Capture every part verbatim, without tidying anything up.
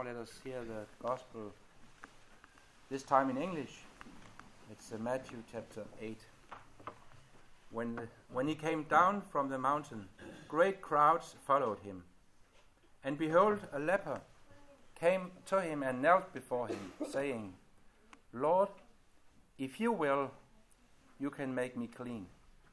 now let us hear the Gospel, this time in English. It's uh, Matthew chapter eight. When, the, when he came down from the mountain, great crowds followed him. And behold, a leper came to him and knelt before him, saying, Lord, if you will, you can make me clean.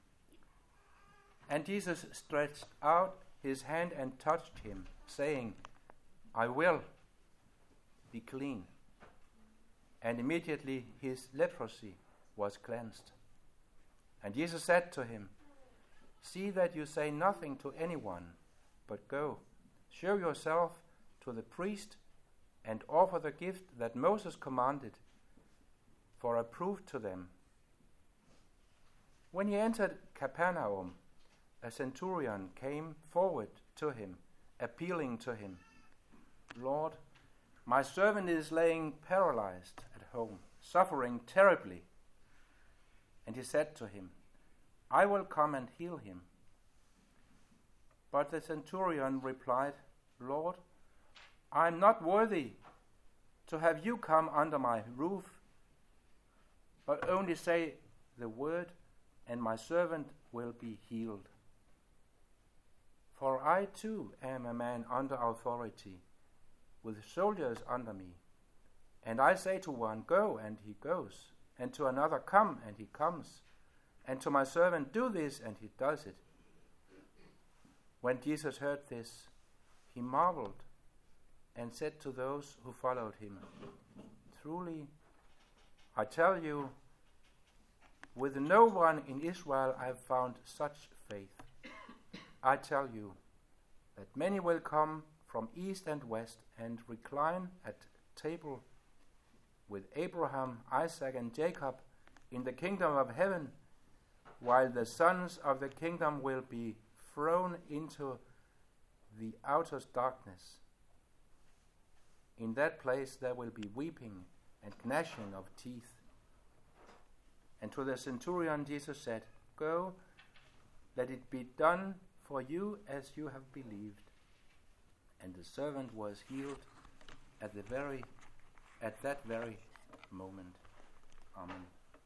And Jesus stretched out his hand and touched him, saying, I will be clean. And immediately his leprosy was cleansed. And Jesus said to him, See that you say nothing to anyone, but go, show yourself to the priest, and offer the gift that Moses commanded for a proof to them. When he entered Capernaum, a centurion came forward to him, appealing to him, Lord, my servant is laying paralyzed at home, suffering terribly. And he said to him, I will come and heal him. But the centurion replied, Lord, I am not worthy to have you come under my roof, but only say the word, and my servant will be healed. For I too am a man under authority, with soldiers under me. And I say to one, Go, and he goes, and to another, Come, and he comes, and to my servant, Do this, and he does it. When Jesus heard this, he marveled, and said to those who followed him, Truly, I tell you, with no one in Israel I have found such faith. I tell you that many will come from east and west and recline at table with Abraham, Isaac, and Jacob in the kingdom of heaven, while the sons of the kingdom will be thrown into the outer darkness. In that place there will be weeping and gnashing of teeth. And to the centurion Jesus said, Go, let it be done for you as you have believed. And the servant was healed at the very, at that very moment. Amen.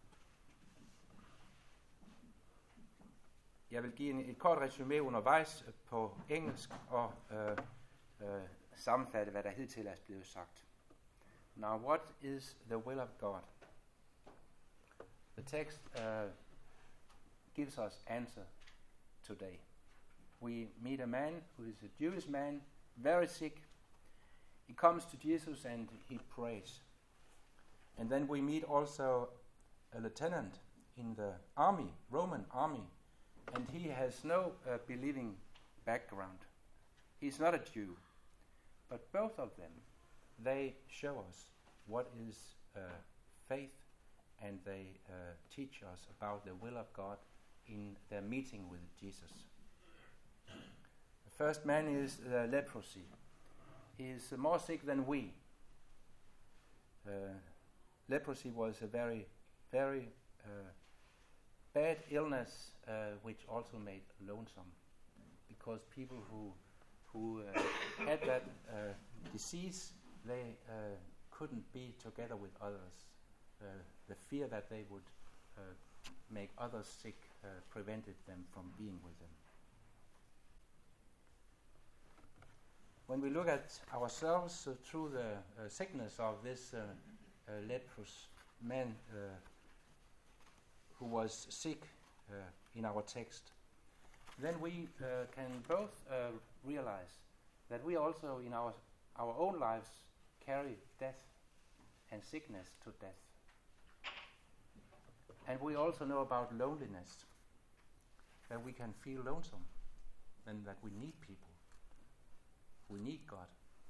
Jeg vil give en, et kort resumé undervejs på engelsk og øh, øh, sammenfatte, hvad der hidtil er blevet sagt. Now, what is the will of God? The text uh, gives us answer today. We meet a man who is a Jewish man, very sick. He comes to Jesus and he prays. And then we meet also a lieutenant in the army, Roman army, and he has no uh, believing background. He's not a Jew. But both of them, they show us what is uh, faith, and they uh, teach us about the will of God in their meeting with Jesus. The first man is uh, leprosy. He is uh, more sick than we. Uh, leprosy was a very, very uh, bad illness, uh, which also made lonesome, because people who who uh, had that uh, disease, they uh, couldn't be together with others. Uh, the fear that they would uh, make others sick uh, prevented them from being with them. When we look at ourselves uh, through the uh, sickness of this uh, uh, leprous man uh, who was sick uh, in our text, then we uh, can both uh, realize that we also in our our own lives carry death and sickness to death. And we also know about loneliness, that we can feel lonesome and that we need people. We need God.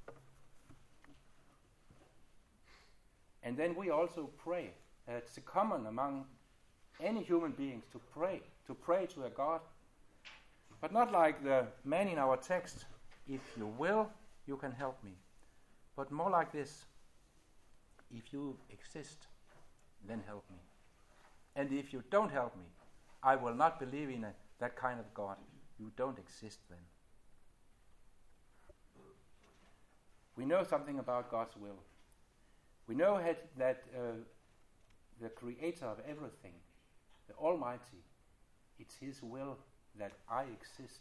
And then we also pray. Uh, it's common among any human beings to pray, to pray to a God. But not like the man in our text, if you will, you can help me. But more like this, if you exist, then help me. And if you don't help me, I will not believe in a, that kind of God. You don't exist then. we know something about God's will. We know had, that uh, the creator of everything, the Almighty, it's His will that I exist.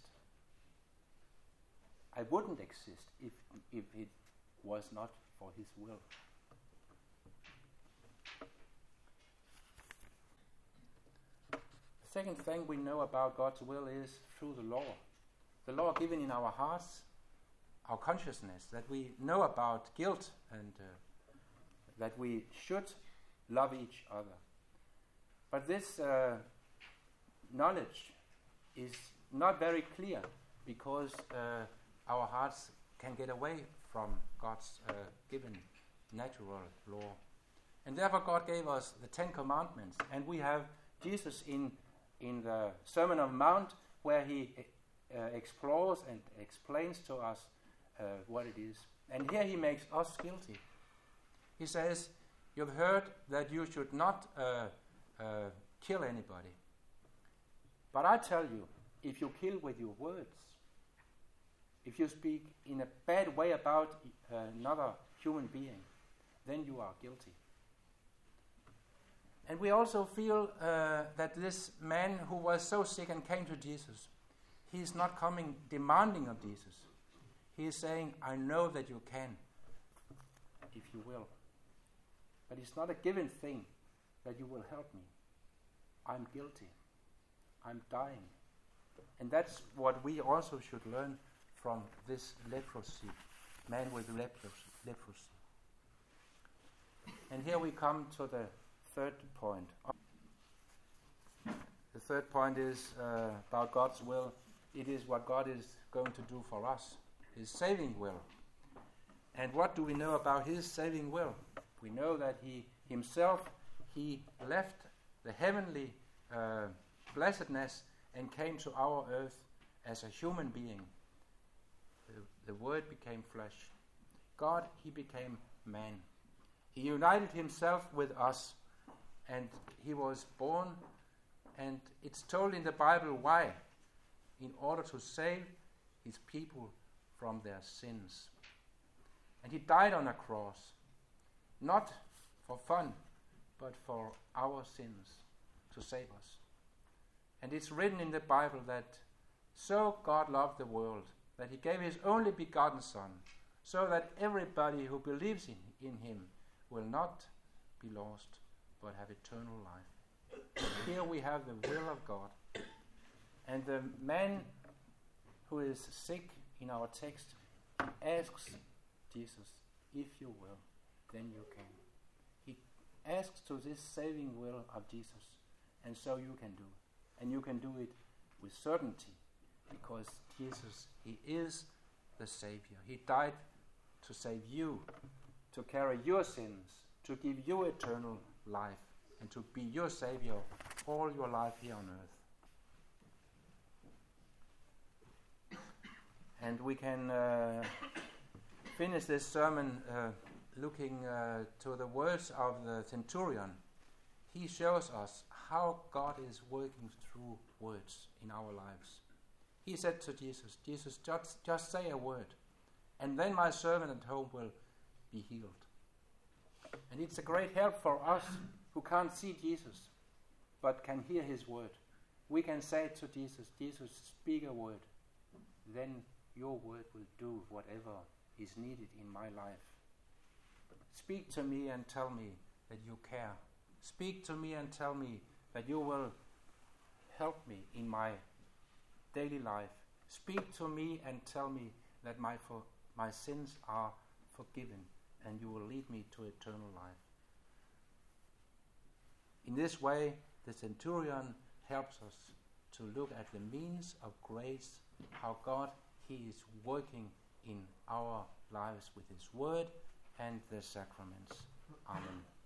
I wouldn't exist if, if it was not for His will. The second thing we know about God's will is through the law. The law given in our hearts, our consciousness, that we know about guilt and uh, that we should love each other. But this uh, knowledge is not very clear because uh, our hearts can get away from God's uh, given natural law. And therefore God gave us the Ten Commandments, and we have Jesus in, in the Sermon on the Mount where He uh, explores and explains to us uh, what it is. And here He makes us guilty. He says, you've heard that you should not uh, uh, kill anybody. But I tell you, if you kill with your words, if you speak in a bad way about uh, another human being, then you are guilty. And we also feel uh, that this man who was so sick and came to Jesus, he is not coming demanding of Jesus. He is saying, I know that you can, if you will. But it's not a given thing that you will help me. I'm guilty. I'm dying. And that's what we also should learn from this leprosy, man with leprosy. leprosy. And here we come to the third point. The third point is uh, about God's will. It is what God is going to do for us, His saving will. And what do we know about His saving will? We know that He Himself, He left the heavenly uh, blessedness and came to our earth as a human being. The, the Word became flesh. God, He became man. He united Himself with us, and He was born, and it's told in the Bible why. In order to save His people from their sins. And He died on a cross, not for fun, but for our sins, to save us. And it's written in the Bible that so God loved the world, that He gave His only begotten Son, so that everybody who believes in, in Him will not be lost, but have eternal life. Here we have the will of God. And the man who is sick in our text asks Jesus, if you will, then you can. He asks to this saving will of Jesus, and so you can do. And you can do it with certainty, because Jesus, He is the Savior. He died to save you, to carry your sins, to give you eternal life, and to be your Savior all your life here on earth. And we can uh, finish this sermon uh, looking uh, to the words of the centurion. He shows us how God is working through words in our lives. He said to Jesus, Jesus, just, just say a word, and then my servant at home will be healed. And it's a great help for us who can't see Jesus, but can hear His word. We can say to Jesus, Jesus, speak a word, then your word will do whatever is needed in my life. Speak to me and tell me that you care. Speak to me and tell me that you will help me in my daily life. Speak to me and tell me that my for, my sins are forgiven and you will lead me to eternal life. In this way, the centurion helps us to look at the means of grace, how God, He is working in our lives with His word and the sacraments. Amen.